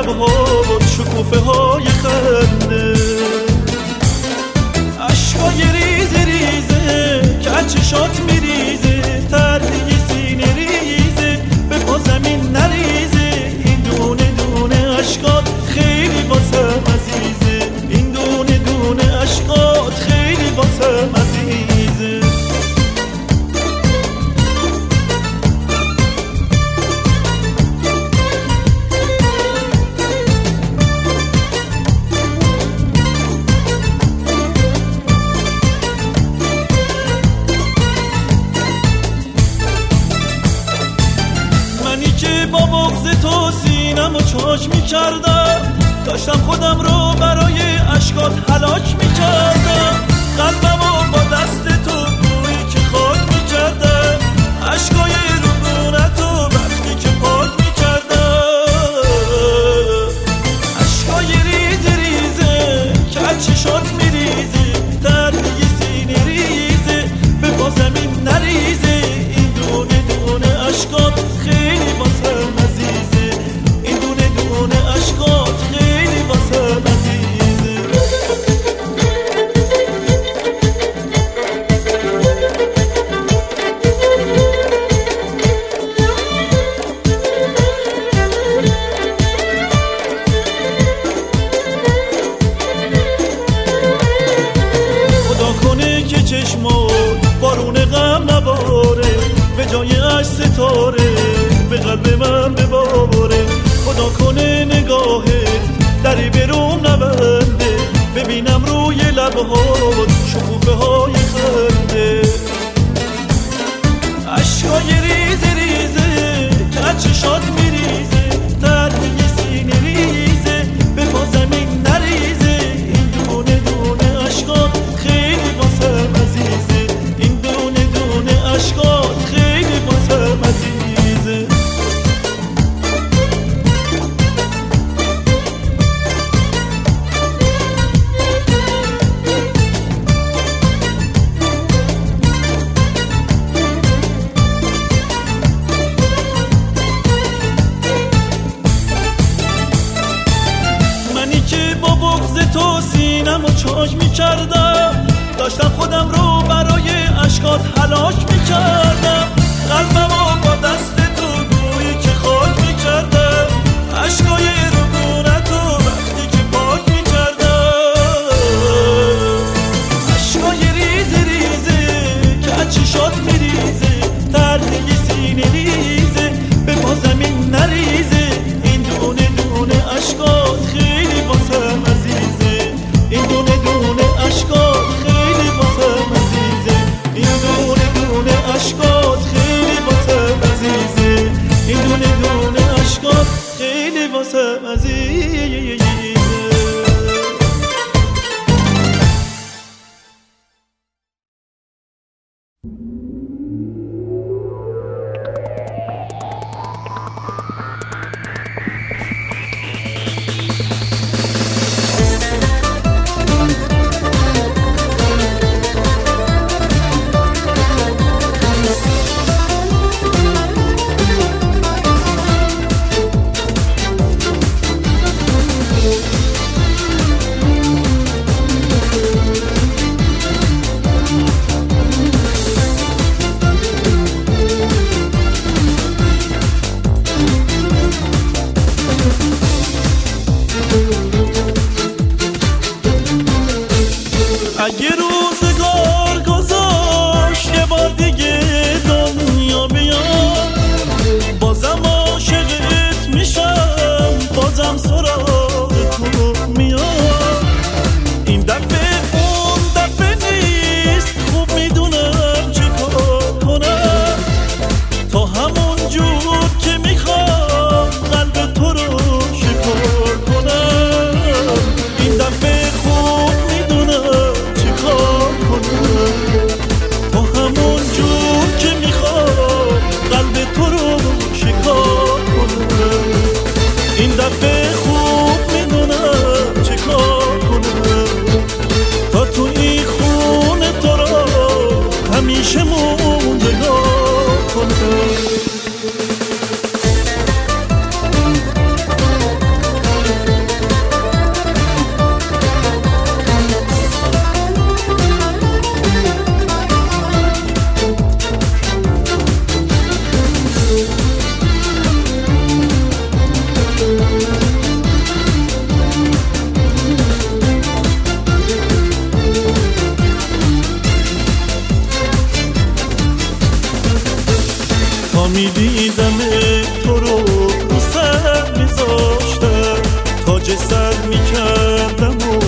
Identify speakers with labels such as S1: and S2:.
S1: لبها شکوفه های خنده، عشقای ریزه ریزه که از چشات میریزه، تردی سینه ریزه به پا زمین نریزه، این دونه دونه عشقات خیلی واسم عزیزه، این دونه دونه عشقات خیلی واسم عزیزه. با بغض تو سینم و چاش میکردم، داشتم خودم رو برای عشقات هلاک میکردم، قلبم رو با دست تو بویی که خاک میکردم، عشقای ربونت رو وقتی که پاک میکردم، عشقای ریزه ریزه که از چشات میریزه، دردی سینه ریزه به پا زمین نریزه، این دونه دونه عشقات خیلی واسم عزیزه، این دونه دونه عشقات خیلی واسم عزیزه. خدا کنه که چشمات بارون غم نباره، به جای عشق ستاره به قلب من بباره، خدا کنه نگاهت دری برون نبنده، ببینم روی لبهات شکوفه های خنده، عشقای ریزه ریزه که از چشات میریزه، تردی سینه ریزه به پا زمین نریزه، این دونه دونه عشقات خیلی واسم عزیزه، این دونه دونه عشقات خیلی واسم عزیزه. منی که با بغض تو سینم و چاش میکردم، داشتم خودم رو برای عشقات هلاک میکردم، قلبم رو با دست تو گویی که خاک میکردم، عشقای ربونت رو وقتی که پاک میکردم، عشقای ریزه ریزه که از چشات میریزه، تردی سینه ریزه به پا زمین نریزه، این دونه دونه عشقات خیلی واسم عزیزه، این دونه دونه عشقات خیلی واسم عزیزه، این دونه دونه عشقات خیلی واسم میدیدم تو رو سر میذاشتم، تاج سر میکردم و